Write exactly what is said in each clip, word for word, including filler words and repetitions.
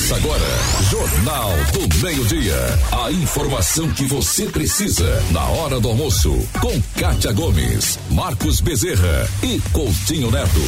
Começa agora, Jornal do Meio-Dia. A informação que você precisa na hora do almoço. Com Kátia Gomes, Marcos Bezerra e Coutinho Neto.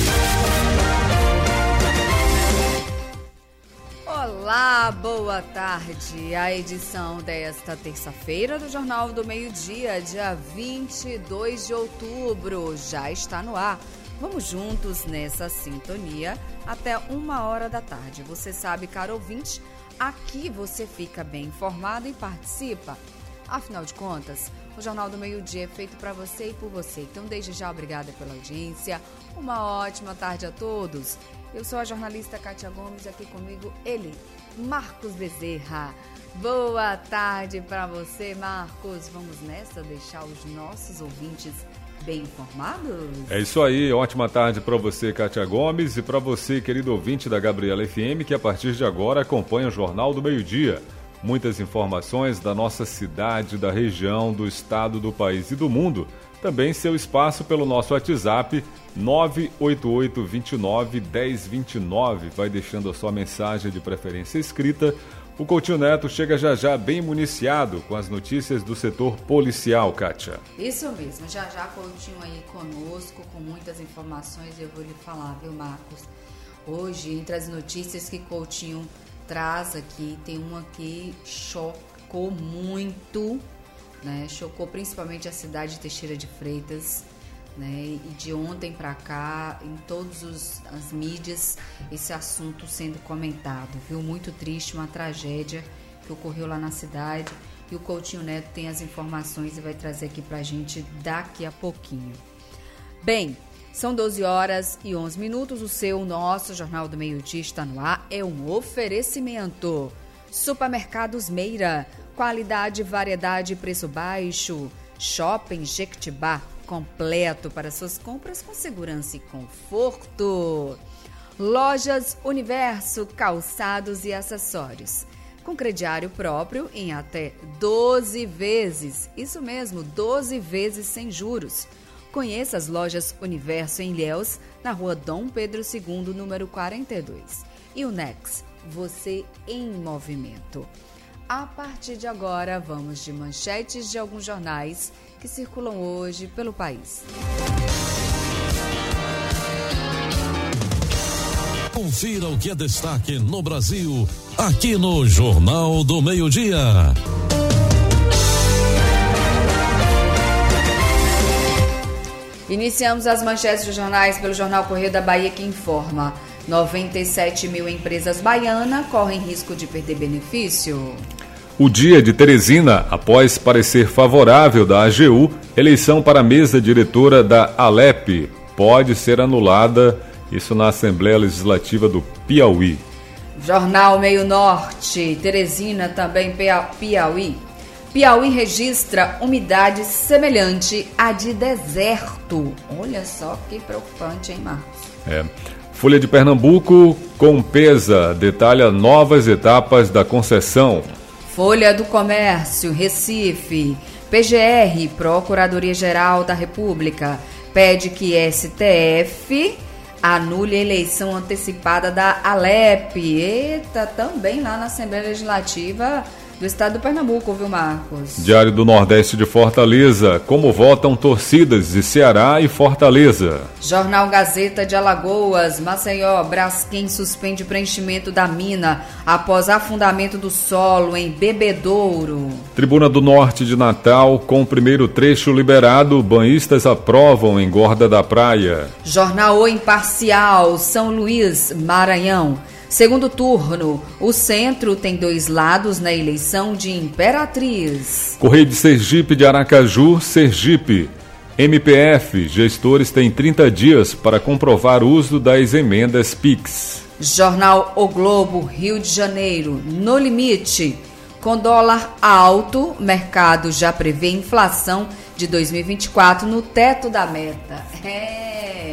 Olá, boa tarde. A edição desta terça-feira do Jornal do Meio-Dia, dia vinte e dois de outubro, já está no ar. Vamos juntos nessa sintonia até uma hora da tarde. Você sabe, caro ouvinte, aqui você fica bem informado e participa. Afinal de contas, o Jornal do Meio-Dia é feito para você e por você. Então, desde já, obrigada pela audiência. Uma ótima tarde a todos. Eu sou a jornalista Kátia Gomes, aqui comigo ele, Marcos Bezerra. Boa tarde para você, Marcos. Vamos nessa deixar os nossos ouvintes bem informados? É isso aí, ótima tarde para você, Kátia Gomes, e para você, querido ouvinte da Gabriela F M, que a partir de agora acompanha o Jornal do Meio-Dia. Muitas informações da nossa cidade, da região, do estado, do país e do mundo. Também seu espaço pelo nosso WhatsApp nove oito oito, dois nove, um zero dois nove. Vai deixando a sua mensagem de preferência escrita. O Coutinho Neto chega já já bem municiado com as notícias do setor policial, Kátia. Isso mesmo, já já Coutinho aí conosco com muitas informações, eu vou lhe falar, viu, Marcos? Hoje, entre as notícias que Coutinho traz aqui, tem uma que chocou muito, né? Chocou principalmente a cidade de Teixeira de Freitas, né? E de ontem para cá, em todas as mídias, esse assunto sendo comentado, viu? Muito triste, uma tragédia que ocorreu lá na cidade, e o Coutinho Neto tem as informações e vai trazer aqui pra gente daqui a pouquinho. Bem, são doze horas e onze minutos, o seu, nosso Jornal do Meio-Dia está no ar, é um oferecimento. Supermercados Meira, qualidade, variedade e preço baixo. Shopping Jequitibá, completo para suas compras com segurança e conforto. Lojas Universo, calçados e acessórios, com crediário próprio em até doze vezes. Isso mesmo, doze vezes sem juros. Conheça as lojas Universo em Ilhéus, na rua Dom Pedro segundo, número quarenta e dois. E o Nex, você em movimento. A partir de agora, vamos de manchetes de alguns jornais que circulam hoje pelo país. Confira o que é destaque no Brasil, aqui no Jornal do Meio-Dia. Iniciamos as manchetes dos jornais pelo Jornal Correio da Bahia, que informa: noventa e sete mil empresas baianas correm risco de perder benefício. O dia de Teresina, após parecer favorável da A G U, eleição para a mesa diretora da Alep pode ser anulada, isso na Assembleia Legislativa do Piauí. Jornal Meio Norte, Teresina, também Piauí. Piauí registra umidade semelhante à de deserto. Olha só que preocupante, hein, Marcos? É. Folha de Pernambuco, Compesa, detalha novas etapas da concessão. Folha do Comércio, Recife, P G R, Procuradoria-Geral da República, pede que S T F anule a eleição antecipada da Alep. Eita, também lá na Assembleia Legislativa do estado do Pernambuco, viu, Marcos? Diário do Nordeste de Fortaleza, como votam torcidas de Ceará e Fortaleza. Jornal Gazeta de Alagoas, Maceió, Braskem suspende preenchimento da mina após afundamento do solo em Bebedouro. Tribuna do Norte de Natal, com o primeiro trecho liberado, banhistas aprovam engorda da praia. Jornal O Imparcial, São Luís, Maranhão. Segundo turno, o centro tem dois lados na eleição de Imperatriz. Correio de Sergipe de Aracaju, Sergipe. M P F, gestores têm trinta dias para comprovar o uso das emendas Pix. Jornal O Globo, Rio de Janeiro, no limite. Com dólar alto, mercado já prevê inflação de dois mil e vinte e quatro no teto da meta. É...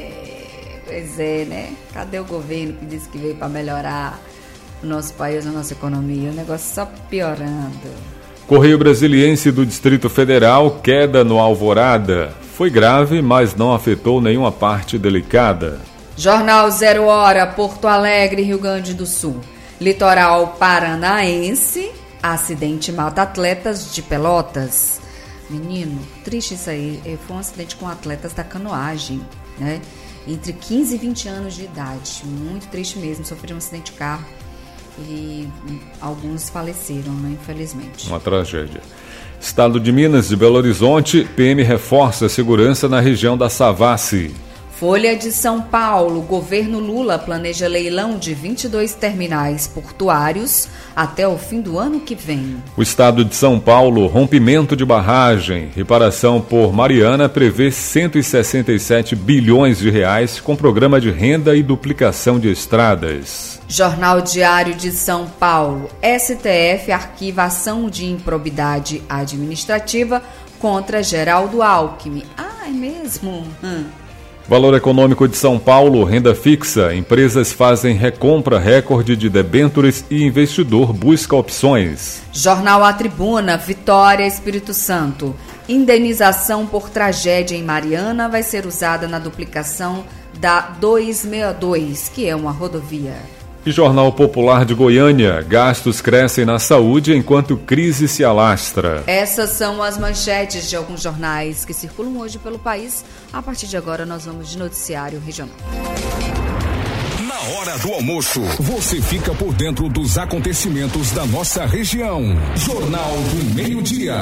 Pois é, né? Cadê o governo que disse que veio para melhorar o nosso país, a nossa economia? O negócio só piorando. Correio Brasiliense do Distrito Federal, queda no Alvorada. Foi grave, mas não afetou nenhuma parte delicada. Jornal Zero Hora, Porto Alegre, Rio Grande do Sul. Litoral paranaense, acidente mata atletas de Pelotas. Menino, triste isso aí. Foi um acidente com atletas da canoagem, né? Entre quinze e vinte anos de idade. Muito triste mesmo. Sofreram um acidente de carro e alguns faleceram, né? Infelizmente. Uma tragédia. Estado de Minas, de Belo Horizonte, P M reforça a segurança na região da Savassi. Folha de São Paulo, governo Lula planeja leilão de vinte e dois terminais portuários até o fim do ano que vem. O estado de São Paulo, rompimento de barragem, reparação por Mariana prevê cento e sessenta e sete bilhões de reais com programa de renda e duplicação de estradas. Jornal Diário de São Paulo, S T F arquiva ação de improbidade administrativa contra Geraldo Alckmin. Ah, é mesmo? Hum. Valor Econômico de São Paulo, renda fixa. Empresas fazem recompra recorde de debêntures e investidor busca opções. Jornal A Tribuna, Vitória, Espírito Santo. Indenização por tragédia em Mariana vai ser usada na duplicação da duzentos e sessenta e dois, que é uma rodovia. E Jornal Popular de Goiânia, gastos crescem na saúde enquanto crise se alastra. Essas são as manchetes de alguns jornais que circulam hoje pelo país. A partir de agora nós vamos de noticiário regional. Na hora do almoço, você fica por dentro dos acontecimentos da nossa região. Jornal do Meio-Dia.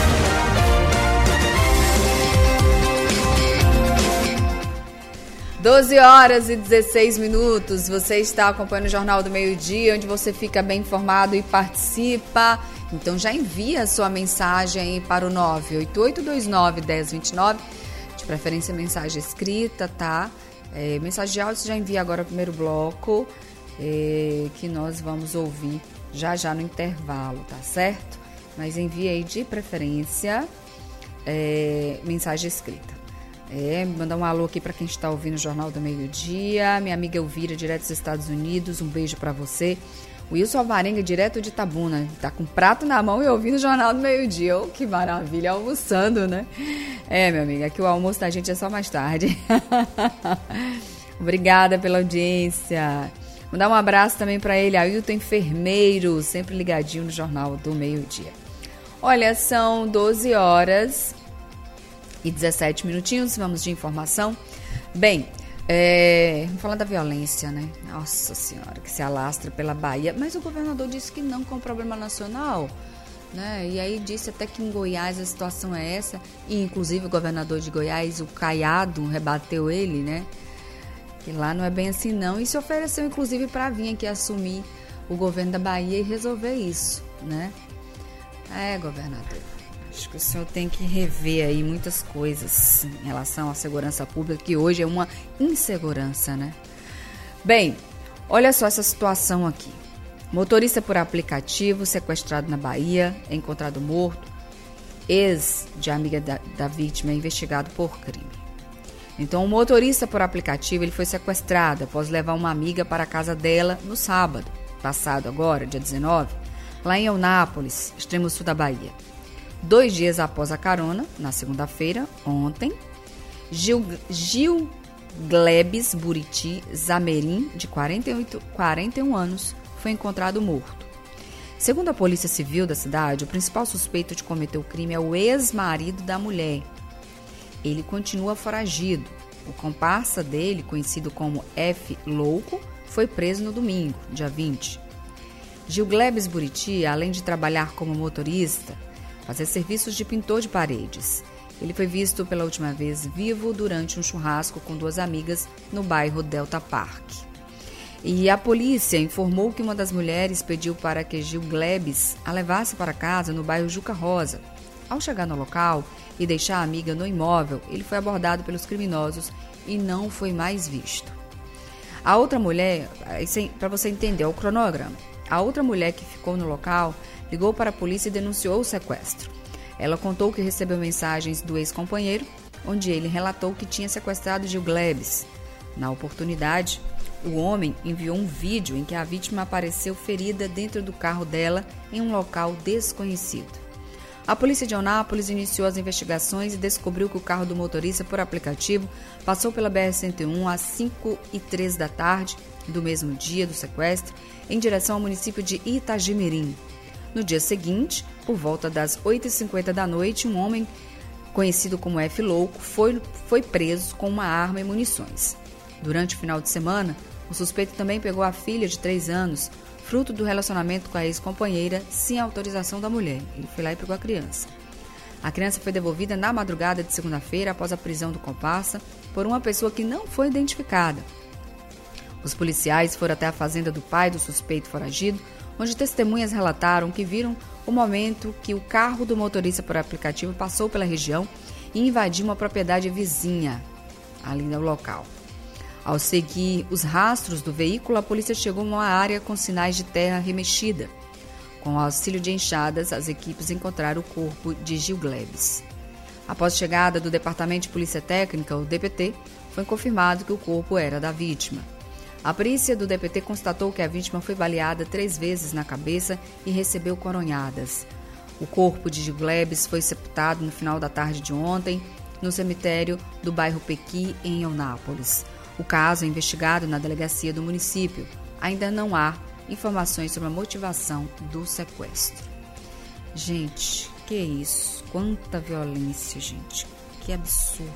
doze horas e dezesseis minutos, você está acompanhando o Jornal do Meio-Dia, onde você fica bem informado e participa. Então já envia a sua mensagem aí para o nove oito oito dois nove, um zero dois nove, de preferência mensagem escrita, tá? É, mensagem de áudio você já envia agora o primeiro bloco, é, que nós vamos ouvir já já no intervalo, tá certo? Mas envia aí de preferência é, mensagem escrita. É, mandar um alô aqui para quem está ouvindo o Jornal do Meio-Dia. Minha amiga Elvira, direto dos Estados Unidos, um beijo para você. Wilson Alvarenga, direto de Itabuna, tá com prato na mão e ouvindo o Jornal do Meio-Dia. Oh, que maravilha, almoçando, né? É, minha amiga, aqui o almoço da gente é só mais tarde. Obrigada pela audiência. Mandar um abraço também para ele, Ailton Enfermeiro, sempre ligadinho no Jornal do Meio-Dia. Olha, são doze horas e dezessete minutinhos, vamos de informação. Bem, é, vamos falar da violência, né? Nossa Senhora, que se alastra pela Bahia. Mas o governador disse que não, que é um problema nacional, né? E aí disse até que em Goiás a situação é essa. E inclusive o governador de Goiás, o Caiado, rebateu ele, né? Que lá não é bem assim não. E se ofereceu inclusive para vir aqui assumir o governo da Bahia e resolver isso, né? É, governador, acho que o senhor tem que rever aí muitas coisas em relação à segurança pública, que hoje é uma insegurança, né? Bem, olha só essa situação aqui. Motorista por aplicativo sequestrado na Bahia, é encontrado morto. Ex de amiga da, da vítima é investigado por crime. Então, o motorista por aplicativo ele foi sequestrado após levar uma amiga para a casa dela no sábado, passado agora, dia dezenove, lá em Eunápolis, extremo sul da Bahia. Dois dias após a carona, na segunda-feira, ontem, Gil, Gil Glebes Buriti Zamerim, de quarenta e oito, quarenta e um anos, foi encontrado morto. Segundo a Polícia Civil da cidade, o principal suspeito de cometer o crime é o ex-marido da mulher. Ele continua foragido. O comparsa dele, conhecido como F. Louco, foi preso no domingo, dia vinte. Gil Glebes Buriti, além de trabalhar como motorista, fazia serviços de pintor de paredes. Ele foi visto pela última vez vivo durante um churrasco com duas amigas no bairro Delta Park. E a polícia informou que uma das mulheres pediu para que Gil Glebes a levasse para casa no bairro Juca Rosa. Ao chegar no local e deixar a amiga no imóvel, ele foi abordado pelos criminosos e não foi mais visto. A outra mulher, para você entender o cronograma, a outra mulher que ficou no local ligou para a polícia e denunciou o sequestro. Ela contou que recebeu mensagens do ex-companheiro, onde ele relatou que tinha sequestrado Gil Glebes. Na oportunidade, o homem enviou um vídeo em que a vítima apareceu ferida dentro do carro dela em um local desconhecido. A polícia de Eunápolis iniciou as investigações e descobriu que o carro do motorista por aplicativo passou pela B R cento e um às cinco e três da tarde do mesmo dia do sequestro, em direção ao município de Itagimirim. No dia seguinte, por volta das oito e cinquenta da noite, um homem conhecido como F Louco foi, foi preso com uma arma e munições. Durante o final de semana, o suspeito também pegou a filha de três anos, fruto do relacionamento com a ex-companheira, sem autorização da mulher. Ele foi lá e pegou a criança. A criança foi devolvida na madrugada de segunda-feira, após a prisão do comparsa, por uma pessoa que não foi identificada. Os policiais foram até a fazenda do pai do suspeito foragido, onde testemunhas relataram que viram o momento que o carro do motorista por aplicativo passou pela região e invadiu uma propriedade vizinha, ali no local. Ao seguir os rastros do veículo, a polícia chegou a uma área com sinais de terra remexida. Com o auxílio de enxadas, as equipes encontraram o corpo de Gil Glebes. Após a chegada do Departamento de Polícia Técnica, o D P T, foi confirmado que o corpo era da vítima. A perícia do D P T constatou que a vítima foi baleada três vezes na cabeça e recebeu coronhadas. O corpo de Gil Glebes foi sepultado no final da tarde de ontem, no cemitério do bairro Pequi, em Eunápolis. O caso é investigado na delegacia do município. Ainda não há informações sobre a motivação do sequestro. Gente, que isso? Quanta violência, gente. Que absurdo.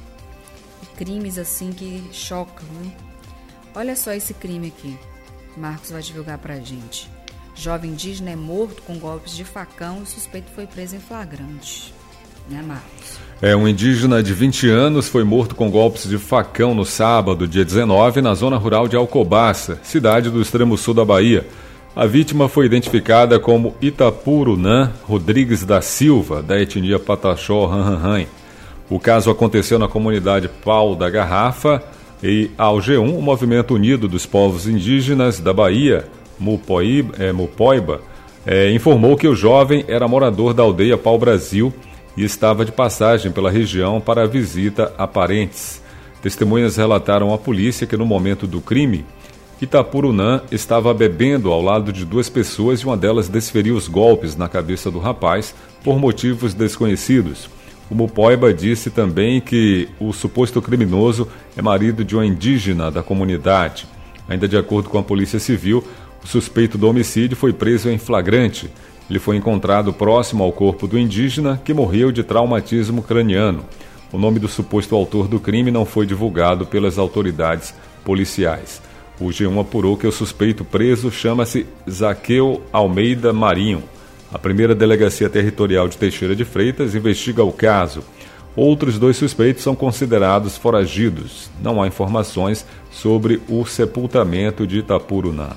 E crimes assim que chocam, viu? Olha só esse crime aqui. Marcos vai divulgar pra gente. Jovem indígena é morto com golpes de facão e o suspeito foi preso em flagrante. Né, Marcos? É, um indígena de vinte anos foi morto com golpes de facão no sábado, dia dezenove, na zona rural de Alcobaça, cidade do extremo sul da Bahia. A vítima foi identificada como Itapurunã Rodrigues da Silva, da etnia Pataxó Ranranhan. O caso aconteceu na comunidade Pau da Garrafa e ao G um, o Movimento Unido dos Povos Indígenas da Bahia, Mupoiba, é, Mupoiba é, informou que o jovem era morador da aldeia Pau Brasil e estava de passagem pela região para a visita a parentes. Testemunhas relataram à polícia que no momento do crime, Itapurunã estava bebendo ao lado de duas pessoas e uma delas desferiu os golpes na cabeça do rapaz por motivos desconhecidos. O Mupoiba disse também que o suposto criminoso é marido de uma indígena da comunidade. Ainda de acordo com a Polícia Civil, o suspeito do homicídio foi preso em flagrante. Ele foi encontrado próximo ao corpo do indígena, que morreu de traumatismo craniano. O nome do suposto autor do crime não foi divulgado pelas autoridades policiais. O G um apurou que o suspeito preso chama-se Zaqueu Almeida Marinho. A primeira delegacia territorial de Teixeira de Freitas investiga o caso. Outros dois suspeitos são considerados foragidos. Não há informações sobre o sepultamento de Itapurunã.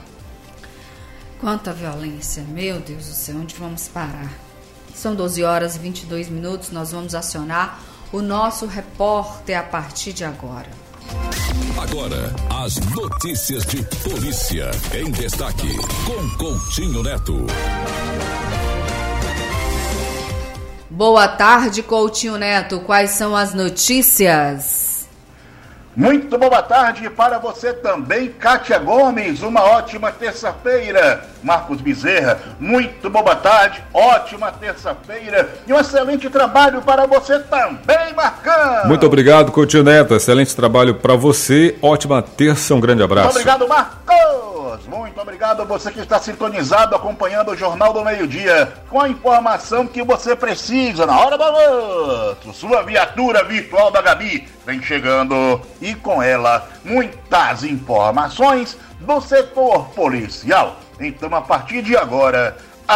Quanta violência, meu Deus do céu, onde vamos parar? São doze horas e vinte e dois minutos, nós vamos acionar o nosso repórter a partir de agora. Agora, as notícias de polícia em destaque, com Coutinho Neto. Boa tarde, Coutinho Neto, quais são as notícias? Muito boa tarde para você também, Kátia Gomes, uma ótima terça-feira. Marcos Bezerra, muito boa tarde, ótima terça-feira e um excelente trabalho para você também, Marcão. Muito obrigado, Coutinho Neto, excelente trabalho para você, ótima terça, um grande abraço. Muito obrigado, Marcos, muito obrigado a você que está sintonizado, acompanhando o Jornal do Meio-Dia, com a informação que você precisa na hora do almoço. Sua viatura virtual da Gabi vem chegando e com ela muitas informações do setor policial. Então, a partir de agora,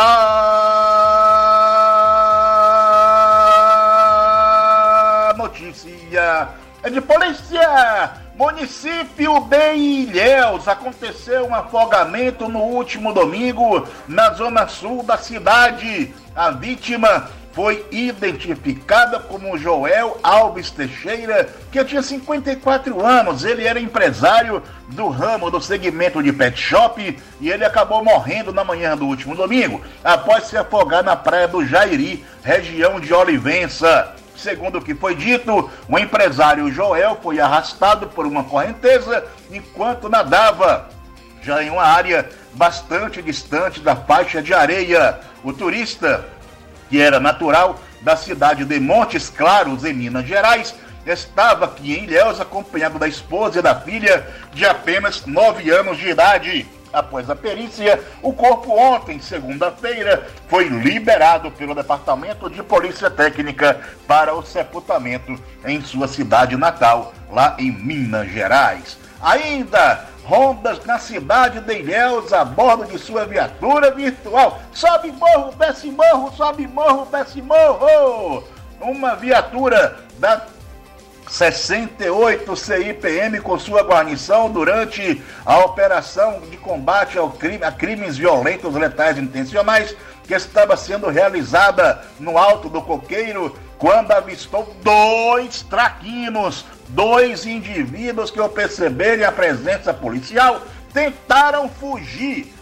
a notícia é de polícia. Município de Ilhéus, aconteceu um afogamento no último domingo na zona sul da cidade. A vítima foi identificada como Joel Alves Teixeira, que tinha cinquenta e quatro anos. Ele era empresário do ramo do segmento de pet shop e ele acabou morrendo na manhã do último domingo, após se afogar na praia do Jairi, região de Olivença. Segundo o que foi dito, o empresário Joel foi arrastado por uma correnteza enquanto nadava, já em uma área bastante distante da faixa de areia. O turista, que era natural da cidade de Montes Claros, em Minas Gerais, estava aqui em Ilhéus acompanhado da esposa e da filha de apenas nove anos de idade. Após a perícia, o corpo ontem, segunda-feira, foi liberado pelo Departamento de Polícia Técnica para o sepultamento em sua cidade natal, lá em Minas Gerais. Ainda, rondas na cidade de Ilhéus a bordo de sua viatura virtual. Sobe morro, desce morro, sobe morro, desce morro. Uma viatura da sessenta e oito C I P M com sua guarnição durante a operação de combate ao crime, a crimes violentos, letais e intencionais que estava sendo realizada no Alto do Coqueiro, quando avistou dois traquinos, dois indivíduos que ao perceberem a presença policial tentaram fugir,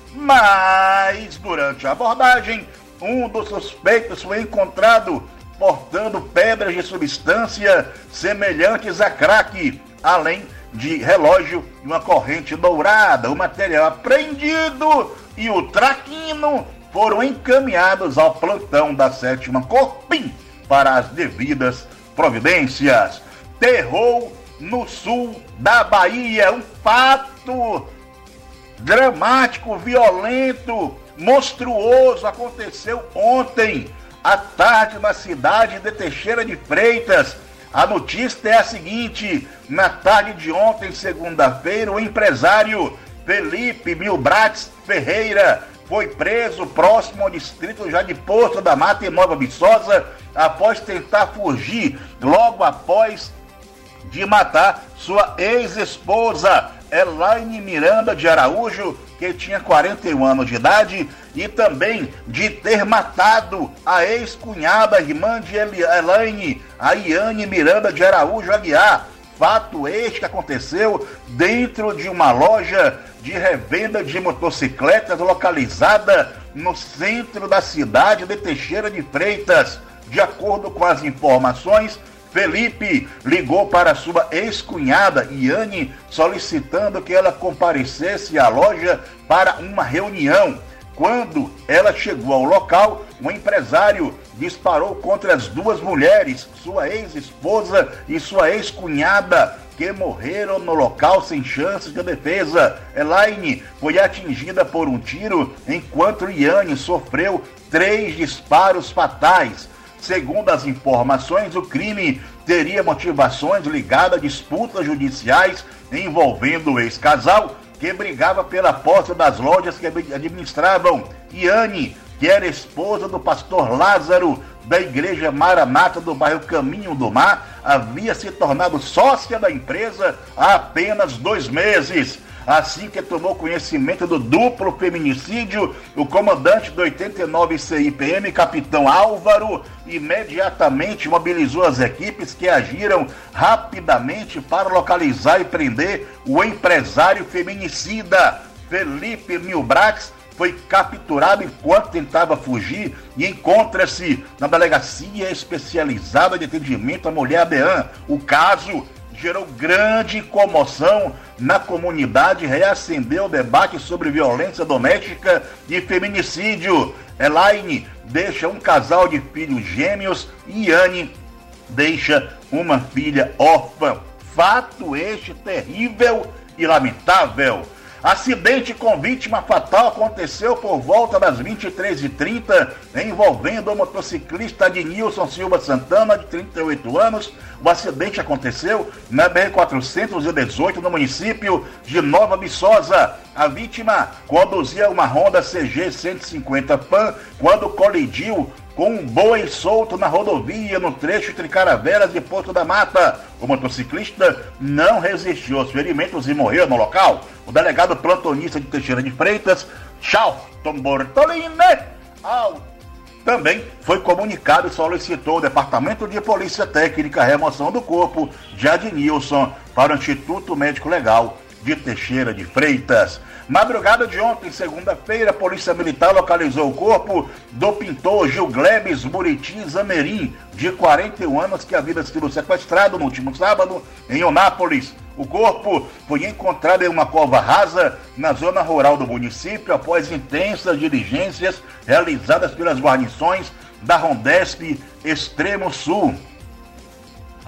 mas durante a abordagem um dos suspeitos foi encontrado portando pedras de substância semelhantes a crack, além de relógio e uma corrente dourada. O material apreendido e o traquino foram encaminhados ao plantão da sétima Corpim para as devidas providências. Terror no sul da Bahia, um fato dramático, violento, monstruoso aconteceu ontem à tarde na cidade de Teixeira de Freitas. A notícia é a seguinte: na tarde de ontem, segunda-feira, o empresário Felipe Milbrates Ferreira foi preso próximo ao distrito já de Poço da Mata, em Nova Viçosa, após tentar fugir logo após de matar sua ex-esposa Elaine Miranda de Araújo, que tinha quarenta e um anos de idade, e também de ter matado a ex-cunhada, irmã de Elaine, a Iane Miranda de Araújo Aguiar. Fato este que aconteceu dentro de uma loja de revenda de motocicletas localizada no centro da cidade de Teixeira de Freitas. De acordo com as informações, Felipe ligou para sua ex-cunhada, Iane, solicitando que ela comparecesse à loja para uma reunião. Quando ela chegou ao local, o empresário disparou contra as duas mulheres, sua ex-esposa e sua ex-cunhada, que morreram no local sem chances de defesa. Elaine foi atingida por um tiro, enquanto Iane sofreu três disparos fatais. Segundo as informações, o crime teria motivações ligadas a disputas judiciais envolvendo o ex-casal, que brigava pela posse das lojas que administravam. Iane, que era esposa do pastor Lázaro, da igreja Maranata do bairro Caminho do Mar, havia se tornado sócia da empresa há apenas dois meses. Assim que tomou conhecimento do duplo feminicídio, o comandante do oitenta e nove C I P M, capitão Álvaro, imediatamente mobilizou as equipes que agiram rapidamente para localizar e prender o empresário feminicida. Felipe Milbrates foi capturado enquanto tentava fugir e encontra-se na delegacia especializada de atendimento à mulher ADEAN. O caso gerou grande comoção na comunidade e reacendeu o debate sobre violência doméstica e feminicídio. Elaine deixa um casal de filhos gêmeos e Iane deixa uma filha órfã. Fato este terrível e lamentável. Acidente com vítima fatal aconteceu por volta das vinte e três e trinta, envolvendo o motociclista Adnilson Silva Santana, de trinta e oito anos. O acidente aconteceu na B R quatrocentos e dezoito, no município de Nova Viçosa. A vítima conduzia uma Honda C G cento e cinquenta Pan quando colidiu com um boi solto na rodovia no trecho entre Caravelas e Poço da Mata. O motociclista não resistiu aos ferimentos e morreu no local. O delegado plantonista de Teixeira de Freitas, Charlton Bortolini, ao também foi comunicado e solicitou ao Departamento de Polícia Técnica a remoção do corpo de Adnilson para o Instituto Médico Legal de Teixeira de Freitas. Madrugada de ontem, segunda-feira, a Polícia Militar localizou o corpo do pintor Gil Glebes Buriti Zamerim, de quarenta e um anos, que havia sido sequestrado no último sábado em Onápolis. O corpo foi encontrado em uma cova rasa na zona rural do município após intensas diligências realizadas pelas guarnições da Rondesp Extremo Sul.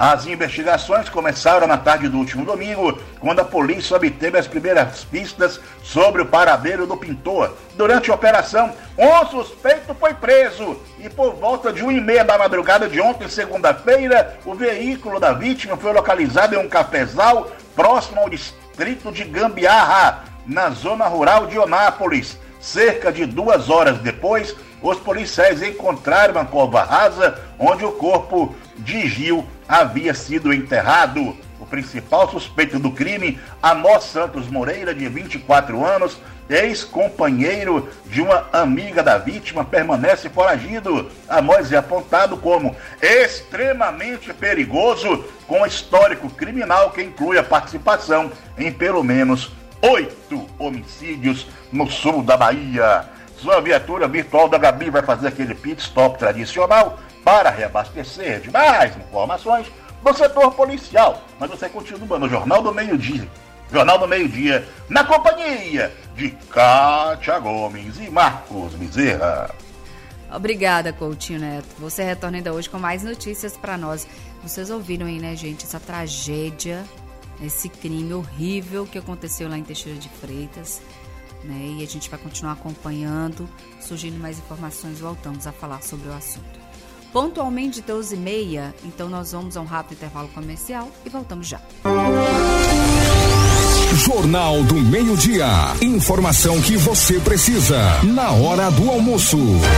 As investigações começaram na tarde do último domingo, quando a polícia obteve as primeiras pistas sobre o paradeiro do pintor. Durante a operação, um suspeito foi preso e por volta de uma e meia da madrugada de ontem, segunda-feira, o veículo da vítima foi localizado em um cafezal próximo ao distrito de Gambiarra, na zona rural de Onápolis. Cerca de duas horas depois, os policiais encontraram uma cova rasa onde o corpo de Gil havia sido enterrado. O principal suspeito do crime, Amós Santos Moreira, de vinte e quatro anos, ex-companheiro de uma amiga da vítima, permanece foragido. Amós é apontado como extremamente perigoso, com histórico criminal que inclui a participação em pelo menos oito homicídios no sul da Bahia. Sua viatura virtual da Gabi vai fazer aquele pit stop tradicional para reabastecer de mais informações do setor policial. Mas você continua no Jornal do Meio-Dia. Jornal do Meio-Dia, na companhia de Kátia Gomes e Marcos Bezerra. Obrigada, Coutinho Neto. Você retorna ainda hoje com mais notícias para nós. Vocês ouviram aí, né, gente, essa tragédia, esse crime horrível que aconteceu lá em Teixeira de Freitas, né? E a gente vai continuar acompanhando, surgindo mais informações, voltamos a falar sobre o assunto. Pontualmente de doze e meia, então nós vamos a um rápido intervalo comercial e voltamos já. Jornal do Meio-Dia. Informação que você precisa na hora do almoço.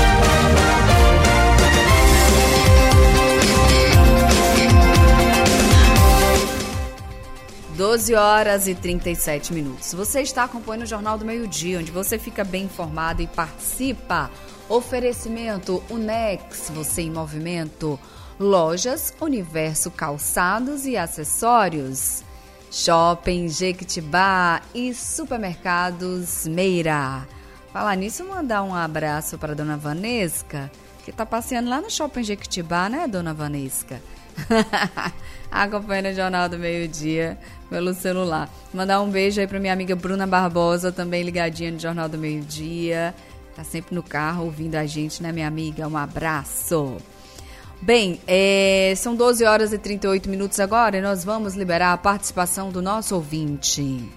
doze horas e trinta e sete minutos. Você está acompanhando o Jornal do Meio-Dia, onde você fica bem informado e participa. Oferecimento Unex, você em movimento. Lojas Universo Calçados e Acessórios. Shopping Jequitibá e Supermercados Meira. Falar nisso, mandar um abraço para a dona Vanesca, que está passeando lá no Shopping Jequitibá, né, dona Vanesca? Acompanhando o Jornal do Meio-Dia pelo celular. Mandar um beijo aí para minha amiga Bruna Barbosa, também ligadinha no Jornal do Meio-Dia. Tá sempre no carro ouvindo a gente, né, minha amiga? Um abraço. Bem, é, são doze horas e trinta e oito minutos agora e nós vamos liberar a participação do nosso ouvinte.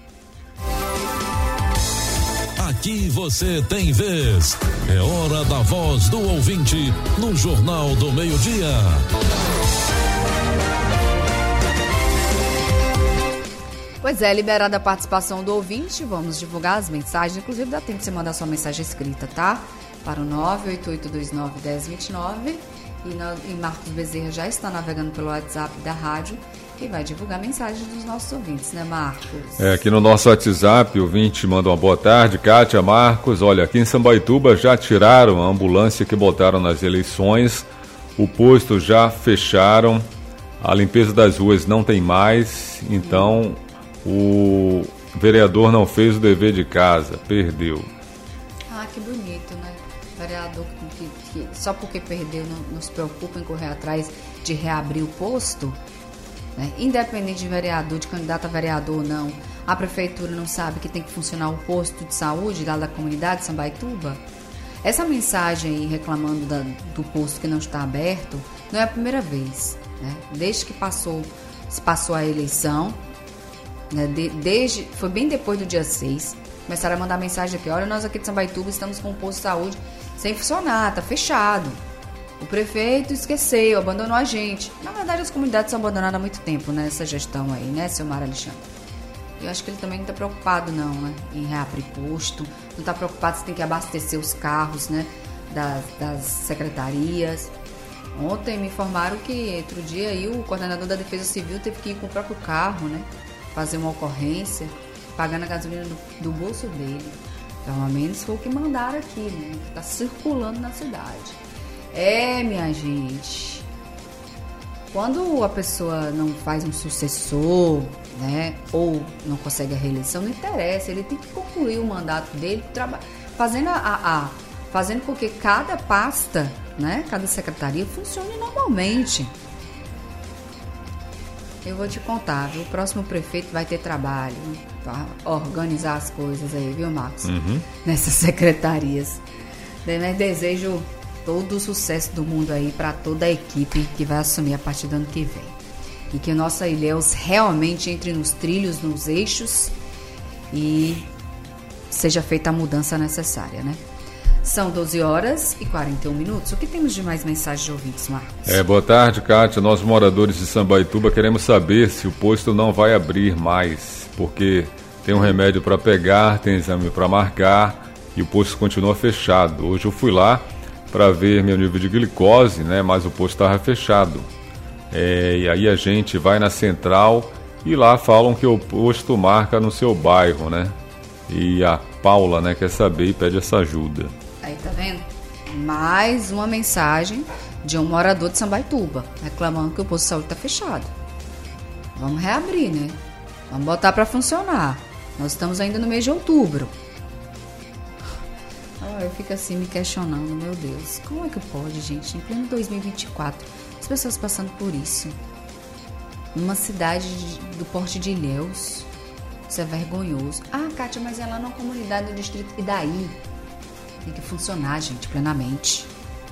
Aqui você tem vez. É hora da voz do ouvinte no Jornal do Meio-Dia. Pois é, liberada a participação do ouvinte, vamos divulgar as mensagens, inclusive dá tempo de você mandar sua mensagem escrita, tá? Para o nove oito oito dois nove um zero dois nove e, e Marcos Bezerra já está navegando pelo WhatsApp da rádio e vai divulgar mensagens dos nossos ouvintes, né, Marcos? É, aqui no nosso WhatsApp, o ouvinte manda uma boa tarde, Kátia, Marcos, olha, aqui em Sambaituba já tiraram a ambulância que botaram nas eleições, o posto já fecharam, a limpeza das ruas não tem mais, então... O vereador não fez o dever de casa, perdeu. Ah, que bonito, né? Vereador que, que só porque perdeu não, não se preocupa em correr atrás de reabrir o posto, né? Independente de vereador, de candidato a vereador ou não, a prefeitura não sabe que tem que funcionar o posto de saúde lá da comunidade de Sambaituba? Essa mensagem aí reclamando da, do posto que não está aberto não é a primeira vez, né? Desde que passou, se passou a eleição, De, desde, foi bem depois do dia seis, começaram a mandar mensagem aqui, olha, nós aqui de Sambaituba estamos com um posto de saúde sem funcionar, tá fechado, o prefeito esqueceu, abandonou a gente. Na verdade as comunidades são abandonadas há muito tempo, né, essa gestão aí, né, seu Mar Alexandre? Eu acho que ele também não está preocupado não, né, em reabrir posto, não está preocupado se tem que abastecer os carros, né, das, das secretarias. Ontem me informaram que outro dia aí o coordenador da Defesa Civil teve que ir com o próprio carro, né, fazer uma ocorrência, pagando a gasolina do, do bolso dele. Pelo menos foi o que mandaram aqui, né? Que tá circulando na cidade. É, minha gente, quando a pessoa não faz um sucessor, né? Ou não consegue a reeleição, não interessa. Ele tem que concluir o mandato dele, traba- fazendo, a, a, a, fazendo com que cada pasta, né? Cada secretaria funcione normalmente. Eu vou te contar, viu? O próximo prefeito vai ter trabalho para organizar as coisas aí, viu, Marcos? Uhum. Nessas secretarias. Mas desejo todo o sucesso do mundo aí para toda a equipe que vai assumir a partir do ano que vem. e que a nossa Ilhéus realmente entre nos trilhos, nos eixos e seja feita a mudança necessária, né? São doze horas e quarenta e um minutos. O que temos de mais mensagens de ouvintes, Marcos? É, boa tarde, Kátia. Nós, moradores de Sambaituba, queremos saber se o posto não vai abrir mais, porque tem um remédio para pegar, tem exame para marcar e o posto continua fechado. Hoje eu fui lá para ver meu nível de glicose, né? Mas o posto estava fechado. É, e aí a gente vai na central e lá falam que o posto marca no seu bairro, né? E a Paula, né, quer saber e pede essa ajuda. Aí, tá vendo? Mais uma mensagem de um morador de Sambaituba, reclamando que o posto de saúde tá fechado. Vamos reabrir, né? Vamos botar para funcionar. Nós estamos ainda no mês de outubro. Oh, eu fico assim me questionando, meu Deus, como é que pode, gente, em pleno dois mil e vinte e quatro, as pessoas passando por isso? Numa cidade de, do porte de Ilhéus. Isso é vergonhoso. Ah, Kátia, mas é lá na comunidade do distrito. E daí? Tem que funcionar, gente, plenamente.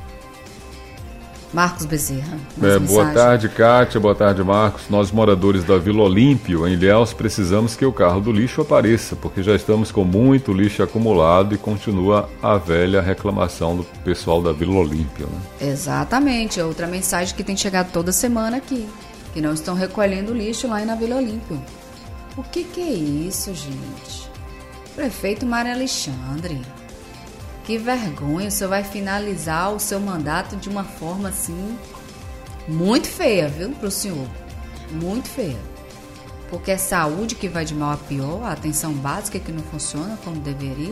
Marcos Bezerra. É, boa tarde, Kátia. Boa tarde, Marcos. Nós, moradores da Vila Olímpio, em Ilhéus, precisamos que o carro do lixo apareça, porque já estamos com muito lixo acumulado e continua a velha reclamação do pessoal da Vila Olímpio, né? Exatamente. É outra mensagem que tem chegado toda semana aqui, que não estão recolhendo lixo lá na Vila Olímpio. O que que é isso, gente? Prefeito Mário Alexandre, que vergonha, o senhor vai finalizar o seu mandato de uma forma assim, muito feia, viu, pro senhor? Muito feia. Porque é saúde que vai de mal a pior, a atenção básica que não funciona como deveria,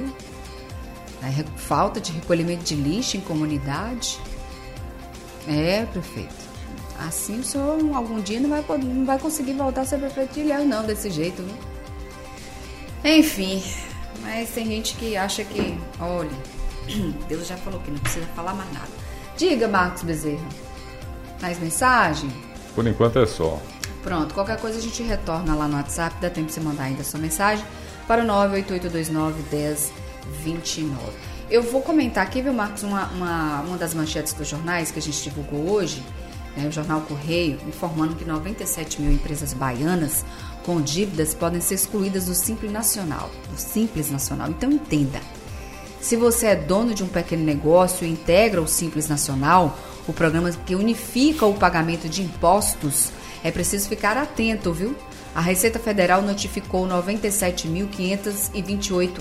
a falta de recolhimento de lixo em comunidade. É, prefeito. Assim o senhor algum dia não vai, poder, não vai conseguir voltar a ser prefeito de Ilhéus, não, desse jeito, né? Enfim, mas tem gente que acha que, olha, Deus já falou que não precisa falar mais nada. Diga, Marcos Bezerra, mais mensagem? Por enquanto é só. Pronto, qualquer coisa a gente retorna lá no WhatsApp, dá tempo de você mandar ainda a sua mensagem para o nove oito oito dois nove um zero dois nove. Eu vou comentar aqui, viu, Marcos, uma, uma, uma das manchetes dos jornais que a gente divulgou hoje, né, o Jornal Correio, informando que noventa e sete mil empresas baianas com dívidas podem ser excluídas do Simples Nacional. Do Simples Nacional. Então, entenda. Se você é dono de um pequeno negócio e integra o Simples Nacional, o programa que unifica o pagamento de impostos, é preciso ficar atento, viu? A Receita Federal notificou noventa e sete mil quinhentas e vinte e oito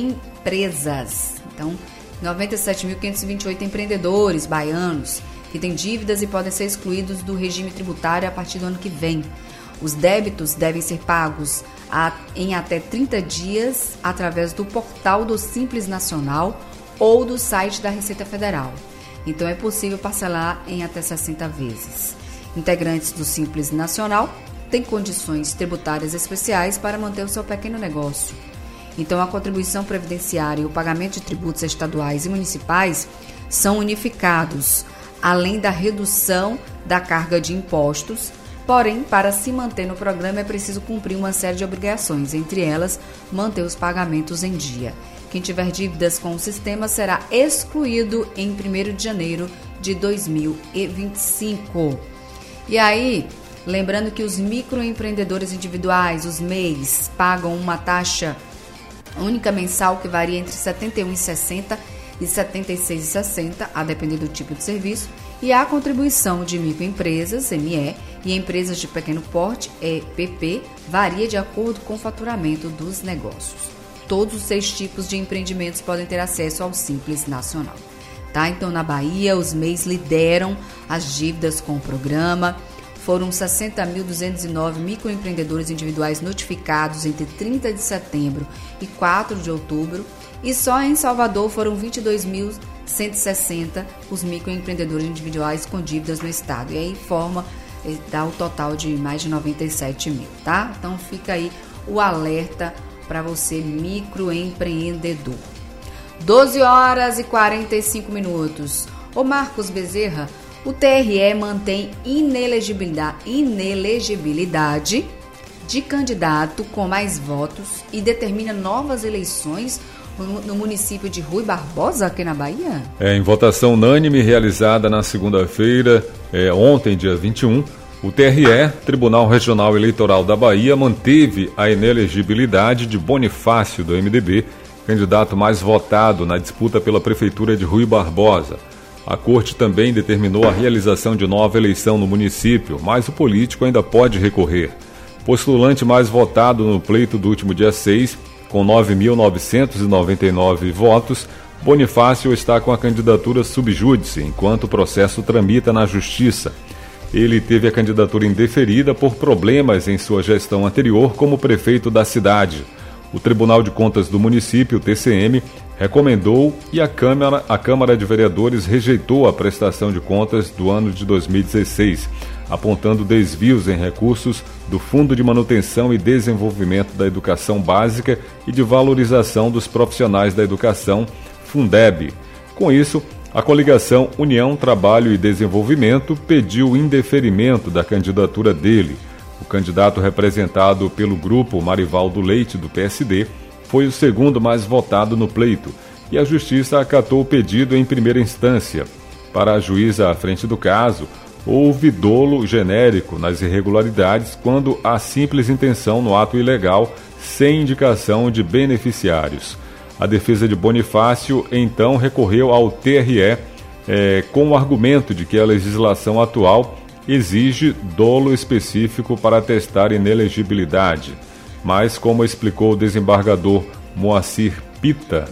empresas. Então, noventa e sete mil quinhentos e vinte e oito empreendedores baianos que têm dívidas e podem ser excluídos do regime tributário a partir do ano que vem. Os débitos devem ser pagos a, em até trinta dias através do portal do Simples Nacional ou do site da Receita Federal. Então, é possível parcelar em até sessenta vezes. Integrantes do Simples Nacional têm condições tributárias especiais para manter o seu pequeno negócio. Então, a contribuição previdenciária e o pagamento de tributos estaduais e municipais são unificados, além da redução da carga de impostos. Porém, para se manter no programa é preciso cumprir uma série de obrigações, entre elas, manter os pagamentos em dia. Quem tiver dívidas com o sistema será excluído em primeiro de janeiro de dois mil e vinte e cinco. E aí, lembrando que os microempreendedores individuais, os M E Is, pagam uma taxa única mensal que varia entre setenta e um reais e sessenta centavos e setenta e seis reais e sessenta centavos, a depender do tipo de serviço, e a contribuição de microempresas, M E, e empresas de pequeno porte, E P P, varia de acordo com o faturamento dos negócios. Todos os seis tipos de empreendimentos podem ter acesso ao Simples Nacional. Tá? Então, na Bahia, os M E Is lideram as dívidas com o programa. Foram sessenta mil duzentos e nove microempreendedores individuais notificados entre trinta de setembro e quatro de outubro. E só em Salvador foram vinte e dois mil cento e sessenta os microempreendedores individuais com dívidas no estado. E aí forma, dá o total de mais de noventa e sete mil, tá? Então fica aí o alerta para você, microempreendedor. doze horas e quarenta e cinco minutos. Ô Marcos Bezerra, o T R E mantém inelegibilidade, inelegibilidade de candidato com mais votos e determina novas eleições no município de Rui Barbosa, aqui na Bahia? É, em votação unânime realizada na segunda-feira, é, ontem, dia vinte e um, O T R E, Tribunal Regional Eleitoral da Bahia, manteve a inelegibilidade de Bonifácio, do M D B, candidato mais votado na disputa pela Prefeitura de Rui Barbosa. A Corte também determinou a realização de nova eleição no município, mas o político ainda pode recorrer. Postulante mais votado no pleito do último dia seis, com nove mil novecentos e noventa e nove votos, Bonifácio está com a candidatura subjúdice, enquanto o processo tramita na Justiça. Ele teve a candidatura indeferida por problemas em sua gestão anterior como prefeito da cidade. O Tribunal de Contas do município, T C M, recomendou e a Câmara, a Câmara de Vereadores rejeitou a prestação de contas do ano de dois mil e dezesseis, apontando desvios em recursos do Fundo de Manutenção e Desenvolvimento da Educação Básica e de Valorização dos Profissionais da Educação, Fundeb. Com isso, a coligação União, Trabalho e Desenvolvimento pediu o indeferimento da candidatura dele. O candidato representado pelo grupo Marivaldo Leite, do P S D, foi o segundo mais votado no pleito e a Justiça acatou o pedido em primeira instância. Para a juíza à frente do caso, houve dolo genérico nas irregularidades quando há simples intenção no ato ilegal, sem indicação de beneficiários. A defesa de Bonifácio, então, recorreu ao T R E eh, com o argumento de que a legislação atual exige dolo específico para atestar inelegibilidade. Mas, como explicou o desembargador Moacir Pita,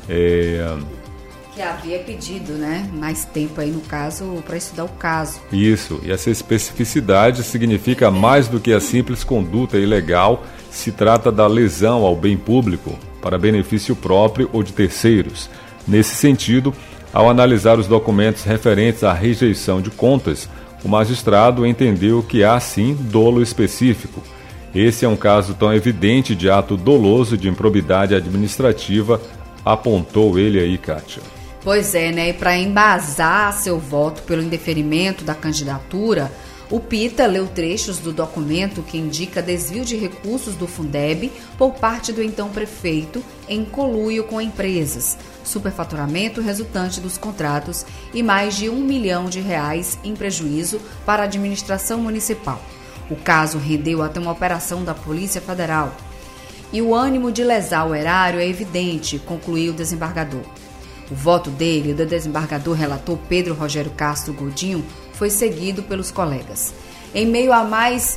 é... que havia pedido, né, mais tempo aí no caso para estudar o caso. Isso, e essa especificidade significa mais do que a simples conduta ilegal, se trata da lesão ao bem público para benefício próprio ou de terceiros. Nesse sentido, ao analisar os documentos referentes à rejeição de contas, o magistrado entendeu que há sim dolo específico. Esse é um caso tão evidente de ato doloso de improbidade administrativa, apontou ele aí, Kátia. Pois é, né? E para embasar seu voto pelo indeferimento da candidatura, o Pita leu trechos do documento que indica desvio de recursos do Fundeb por parte do então prefeito em conluio com empresas, superfaturamento resultante dos contratos e mais de um milhão de reais em prejuízo para a administração municipal. O caso rendeu até uma operação da Polícia Federal. E o ânimo de lesar o erário é evidente, concluiu o desembargador. O voto dele, do desembargador relator Pedro Rogério Castro Godinho, foi seguido pelos colegas. Em meio a mais,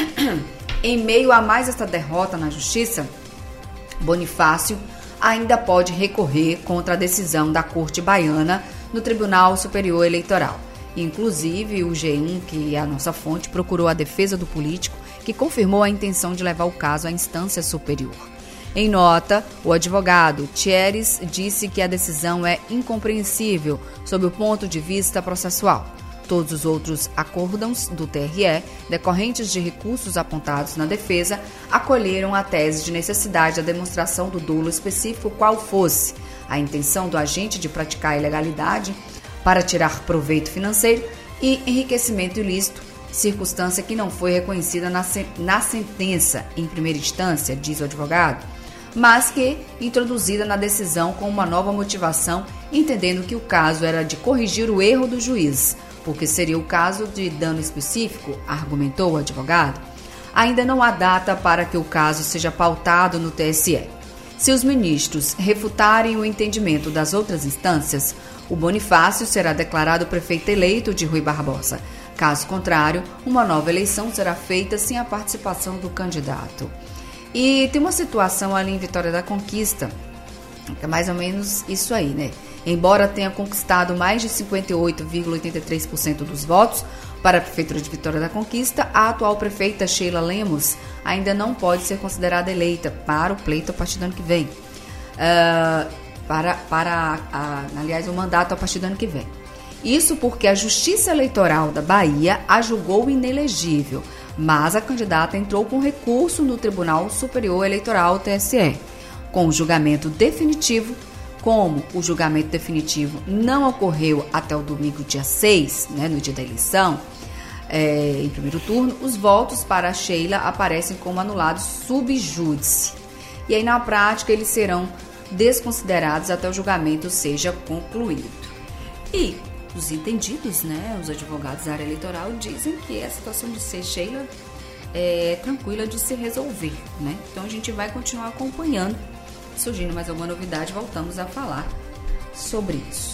em meio a mais esta derrota na Justiça, Bonifácio ainda pode recorrer contra a decisão da Corte Baiana no Tribunal Superior Eleitoral. Inclusive, o G um, que é a nossa fonte, procurou a defesa do político, que confirmou a intenção de levar o caso à instância superior. Em nota, o advogado Thieres disse que a decisão é incompreensível sob o ponto de vista processual. Todos os outros acórdãos do T R E, decorrentes de recursos apontados na defesa, acolheram a tese de necessidade da demonstração do dolo específico qual fosse a intenção do agente de praticar a ilegalidade para tirar proveito financeiro e enriquecimento ilícito, circunstância que não foi reconhecida na, se- na sentença em primeira instância, diz o advogado, mas que introduzida na decisão com uma nova motivação, entendendo que o caso era de corrigir o erro do juiz, porque seria o caso de dano específico, argumentou o advogado. Ainda não há data para que o caso seja pautado no T S E. Se os ministros refutarem o entendimento das outras instâncias, o Bonifácio será declarado prefeito eleito de Rui Barbosa. Caso contrário, uma nova eleição será feita sem a participação do candidato. E tem uma situação ali em Vitória da Conquista, que é mais ou menos isso aí, né? Embora tenha conquistado mais de cinquenta e oito vírgula oitenta e três por cento dos votos para a Prefeitura de Vitória da Conquista, a atual prefeita Sheila Lemos ainda não pode ser considerada eleita para o pleito a partir do ano que vem. Uh, para, para a, aliás, o mandato a partir do ano que vem. Isso porque a Justiça Eleitoral da Bahia a julgou inelegível, mas a candidata entrou com recurso no Tribunal Superior Eleitoral, T S E. Com o julgamento definitivo, como o julgamento definitivo não ocorreu até o domingo, dia seis, né, no dia da eleição, é, em primeiro turno, os votos para a Sheila aparecem como anulados sub júdice. E aí, na prática, eles serão desconsiderados até o julgamento seja concluído. E os entendidos, né, os advogados da área eleitoral dizem que a situação de Seixeira é tranquila de se resolver, né? Então a gente vai continuar acompanhando. Surgindo mais alguma novidade, voltamos a falar sobre isso.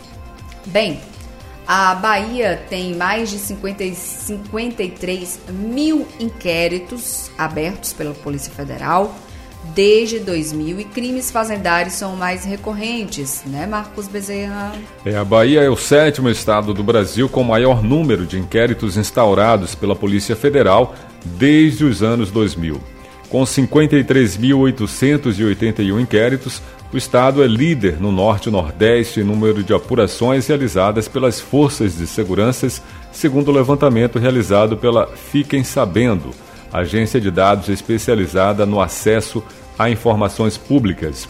Bem, a Bahia tem mais de cinquenta, cinquenta e três mil inquéritos abertos pela Polícia Federal desde dois mil e crimes fazendários são mais recorrentes, né, Marcos Bezerra? É, a Bahia é o sétimo estado do Brasil com maior número de inquéritos instaurados pela Polícia Federal desde os anos dois mil. Com cinquenta e três mil oitocentos e oitenta e um inquéritos, o estado é líder no Norte e Nordeste em número de apurações realizadas pelas forças de segurança, segundo o levantamento realizado pela Fiquem Sabendo, agência de dados especializada no acesso a informações públicas.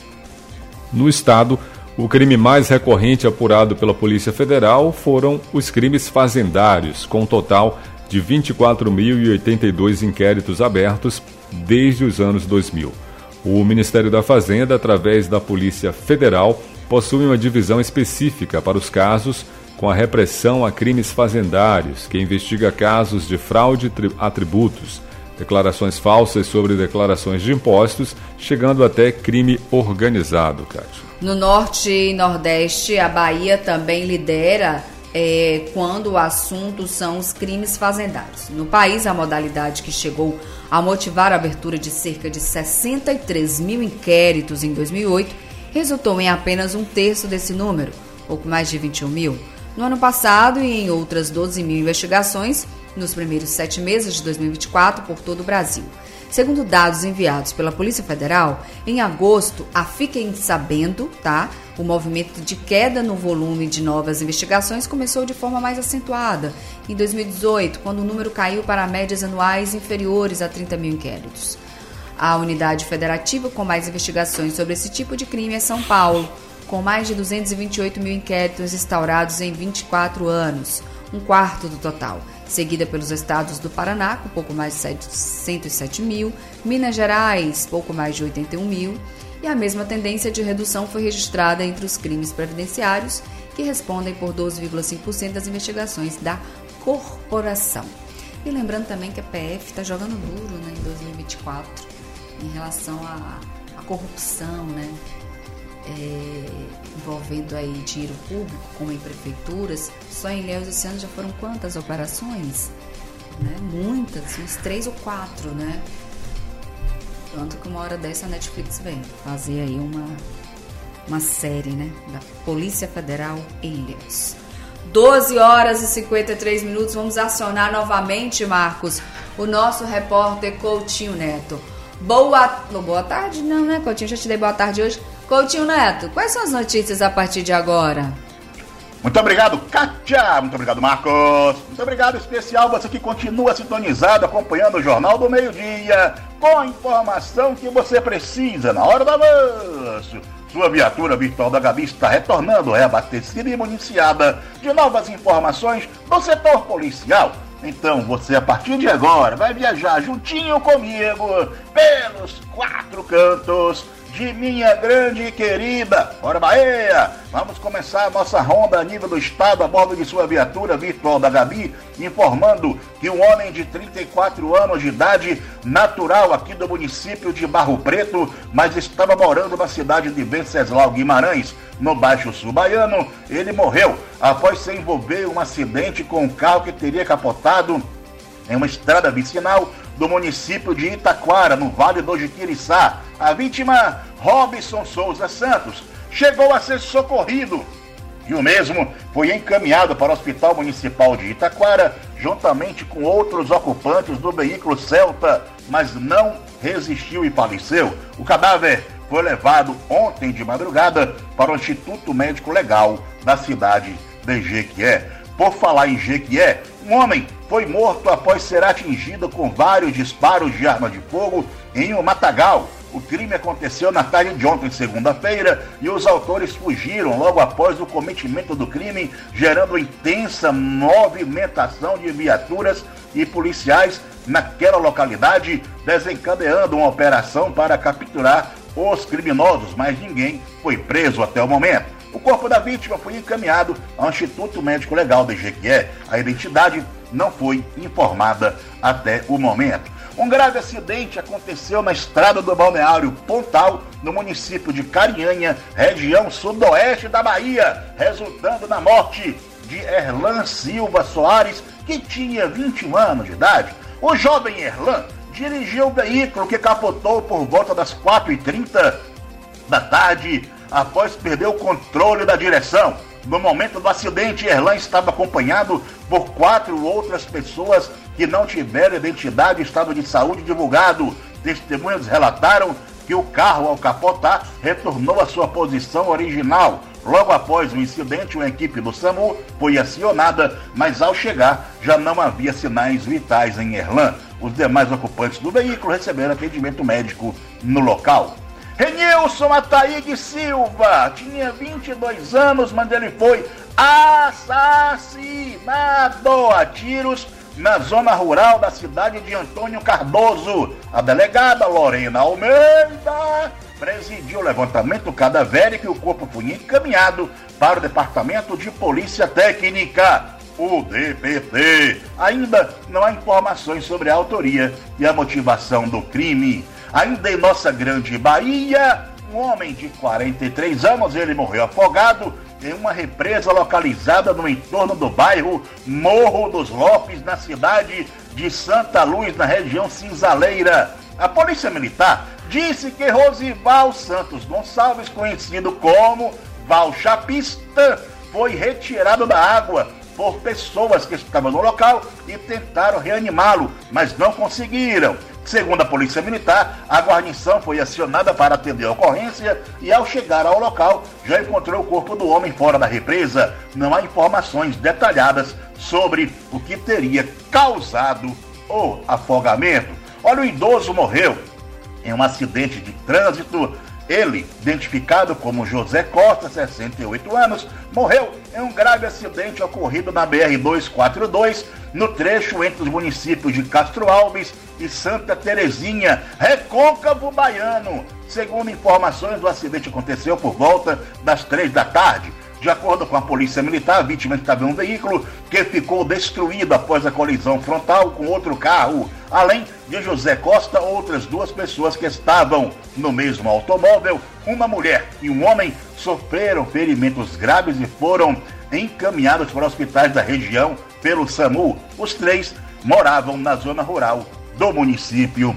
No estado, o crime mais recorrente apurado pela Polícia Federal foram os crimes fazendários, com um total de vinte e quatro mil e oitenta e dois inquéritos abertos desde os anos dois mil. O Ministério da Fazenda, através da Polícia Federal, possui uma divisão específica para os casos com a repressão a crimes fazendários, que investiga casos de fraude a tributos, declarações falsas sobre declarações de impostos, chegando até crime organizado, Kátia. No Norte e Nordeste, a Bahia também lidera é, quando o assunto são os crimes fazendários. No país, a modalidade que chegou a motivar a abertura de cerca de sessenta e três mil inquéritos em dois mil e oito resultou em apenas um terço desse número, pouco mais de vinte e um mil. No ano passado e em outras doze mil investigações, nos primeiros sete meses de dois mil e vinte e quatro por todo o Brasil. Segundo dados enviados pela Polícia Federal, em agosto, a Fiquem Sabendo, tá? O movimento de queda no volume de novas investigações começou de forma mais acentuada em dois mil e dezoito, quando o número caiu para médias anuais inferiores a trinta mil inquéritos. A unidade federativa com mais investigações sobre esse tipo de crime é São Paulo, com mais de duzentos e vinte e oito mil inquéritos instaurados em vinte e quatro anos, um quarto do total, seguida pelos estados do Paraná, com pouco mais de cento e sete mil, Minas Gerais, pouco mais de oitenta e um mil, e a mesma tendência de redução foi registrada entre os crimes previdenciários, que respondem por doze vírgula cinco por cento das investigações da corporação. E lembrando também que a P F está jogando duro, né, em dois mil e vinte e quatro, em relação à, à corrupção, né? É, envolvendo aí dinheiro público, como em prefeituras. Só em Ilhéus esse ano já foram quantas operações? Né? Muitas, uns três ou quatro, né? Tanto que uma hora dessa a Netflix vem fazer aí uma, uma série, né? Da Polícia Federal em Ilhéus. doze horas e cinquenta e três minutos, vamos acionar novamente, Marcos, o nosso repórter Coutinho Neto. Boa, boa tarde, não, né, Coutinho? Já te dei boa tarde hoje. Coutinho Neto, quais são as notícias a partir de agora? Muito obrigado, Kátia. Muito obrigado, Marcos. Muito obrigado especial você que continua sintonizado, acompanhando o Jornal do Meio-Dia, com a informação que você precisa na hora do almoço. Sua viatura virtual da Gabi está retornando, reabastecida e municiada de novas informações do setor policial. Então você, a partir de agora, vai viajar juntinho comigo pelos quatro cantos de minha grande e querida, bora Bahia! Vamos começar a nossa ronda a nível do estado a bordo de sua viatura virtual da Gabi, informando que um homem de trinta e quatro anos de idade, natural aqui do município de Barro Preto, mas estava morando na cidade de Venceslau Guimarães, no Baixo Sul Baiano, ele morreu após se envolver em um acidente com um carro que teria capotado em uma estrada vicinal do município de Itaquara, no Vale do Jiquiriçá. A vítima, Robson Souza Santos, chegou a ser socorrido e o mesmo foi encaminhado para o Hospital Municipal de Itaquara, juntamente com outros ocupantes do veículo Celta, mas não resistiu e faleceu. O cadáver foi levado ontem de madrugada para o Instituto Médico Legal da cidade de Jequié. Por falar em Jequié, um homem foi morto após ser atingido com vários disparos de arma de fogo em um matagal. O crime aconteceu na tarde de ontem, segunda-feira, e os autores fugiram logo após o cometimento do crime, gerando intensa movimentação de viaturas e policiais naquela localidade, desencadeando uma operação para capturar os criminosos, mas ninguém foi preso até o momento. O corpo da vítima foi encaminhado ao Instituto Médico Legal de Jequié. A identidade não foi informada até o momento. Um grave acidente aconteceu na estrada do Balneário Pontal, no município de Carinhanha, região sudoeste da Bahia, resultando na morte de Erlan Silva Soares, que tinha vinte e um anos de idade. O jovem Erlan dirigiu o veículo que capotou por volta das quatro e trinta da tarde, após perder o controle da direção. No momento do acidente, Erlan estava acompanhado por quatro outras pessoas que não tiveram identidade e estado de saúde divulgado. Testemunhas relataram que o carro, ao capotar, retornou à sua posição original. Logo após o incidente, uma equipe do SAMU foi acionada, mas ao chegar já não havia sinais vitais em Erlan. Os demais ocupantes do veículo receberam atendimento médico no local. Renilson Ataíde Silva tinha vinte e dois anos, mas ele foi assassinado a tiros na zona rural da cidade de Antônio Cardoso. A delegada Lorena Almeida presidiu o levantamento cadavérico e o corpo foi encaminhado para o Departamento de Polícia Técnica, o D P T. Ainda não há informações sobre a autoria e a motivação do crime. Ainda em nossa grande Bahia, um homem de quarenta e três anos, ele morreu afogado em uma represa localizada no entorno do bairro Morro dos Lopes, na cidade de Santa Luz, na região cinzaleira. A Polícia Militar disse que Rosival Santos Gonçalves, conhecido como Val Chapista, foi retirado da água por pessoas que estavam no local e tentaram reanimá-lo, mas não conseguiram. Segundo a Polícia Militar, a guarnição foi acionada para atender a ocorrência e, ao chegar ao local, já encontrou o corpo do homem fora da represa. Não há informações detalhadas sobre o que teria causado o afogamento. Olha, o idoso morreu em um acidente de trânsito. Ele, identificado como José Costa, sessenta e oito anos, morreu em um grave acidente ocorrido na B R duzentos e quarenta e dois, no trecho entre os municípios de Castro Alves e Santa Terezinha, Recôncavo Baiano. Segundo informações, o acidente aconteceu por volta das três da tarde. De acordo com a Polícia Militar, a vítima estava em um veículo que ficou destruído após a colisão frontal com outro carro. Além de José Costa, outras duas pessoas que estavam no mesmo automóvel, uma mulher e um homem, sofreram ferimentos graves e foram encaminhados para hospitais da região pelo SAMU. Os três moravam na zona rural do município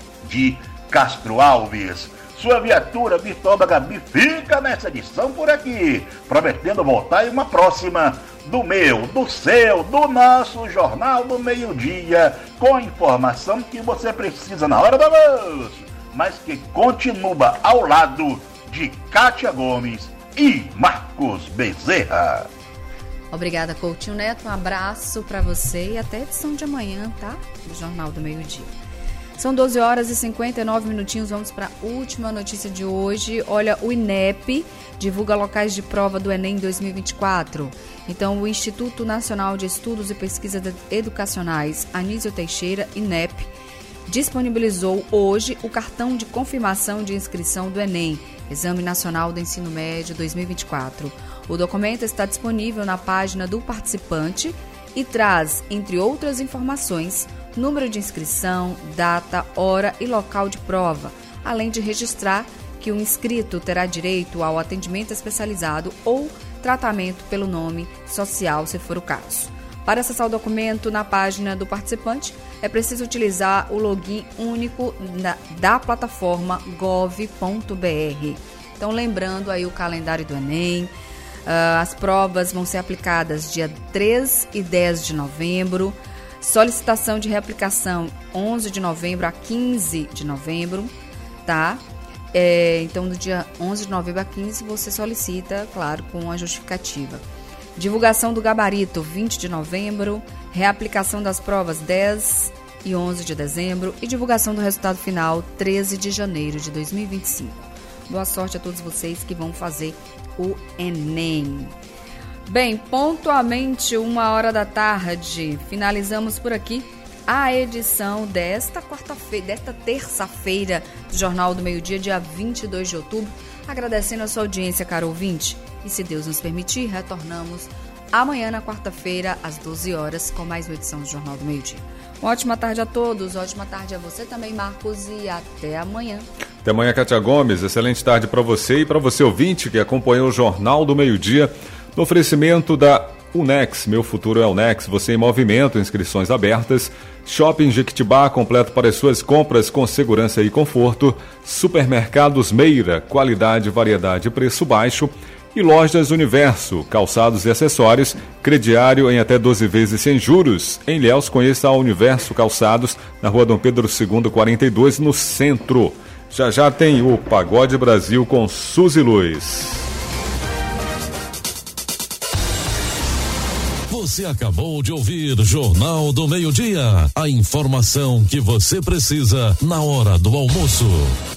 de Castro Alves. Sua viatura virtual da Gabi fica nessa edição por aqui, prometendo voltar em uma próxima do meu, do seu, do nosso Jornal do Meio-Dia, com a informação que você precisa na hora do almoço, mas que continua ao lado de Kátia Gomes e Marcos Bezerra. Obrigada, Coutinho Neto, um abraço para você e até a edição de amanhã, tá? Do Jornal do Meio-Dia. São doze horas e cinquenta e nove minutinhos, vamos para a última notícia de hoje. Olha, o INEP divulga locais de prova do Enem dois mil e vinte e quatro. Então, o Instituto Nacional de Estudos e Pesquisas Educacionais, Anísio Teixeira, INEP, disponibilizou hoje o cartão de confirmação de inscrição do Enem, Exame Nacional do Ensino Médio dois mil e vinte e quatro. O documento está disponível na página do participante e traz, entre outras informações, número de inscrição, data, hora e local de prova, além de registrar que o inscrito terá direito ao atendimento especializado ou tratamento pelo nome social, se for o caso. Para acessar o documento na página do participante, é preciso utilizar o login único da, da plataforma gov ponto br. Então, lembrando aí o calendário do Enem, uh, as provas vão ser aplicadas dia três e dez de novembro, solicitação de reaplicação onze de novembro a quinze de novembro, tá? É, então, do dia onze de novembro a quinze, você solicita, claro, com a justificativa. Divulgação do gabarito, vinte de novembro, reaplicação das provas dez e onze de dezembro e divulgação do resultado final, treze de janeiro de dois mil e vinte e cinco. Boa sorte a todos vocês que vão fazer o Enem. Bem, pontualmente uma hora da tarde, finalizamos por aqui a edição desta quarta-feira, desta terça-feira do Jornal do Meio-Dia, dia vinte e dois de outubro. Agradecendo a sua audiência, caro ouvinte. E se Deus nos permitir, retornamos amanhã na quarta-feira, às doze horas, com mais uma edição do Jornal do Meio-Dia. Uma ótima tarde a todos, ótima tarde a você também, Marcos, e até amanhã. Até amanhã, Kátia Gomes. Excelente tarde para você e para você ouvinte que acompanhou o Jornal do Meio-Dia no oferecimento da Unex. Meu futuro é Unex. Você em movimento, inscrições abertas. Shopping Jequitibá, completo para as suas compras com segurança e conforto. Supermercados Meira, qualidade, variedade e preço baixo. E Lojas Universo, calçados e acessórios, crediário em até doze vezes sem juros. Em Ilhéus, conheça a Universo Calçados, na rua Dom Pedro segundo, quarenta e dois, no centro. Já já tem o Pagode Brasil com Suzy Luz. Você acabou de ouvir Jornal do Meio-Dia. A informação que você precisa na hora do almoço.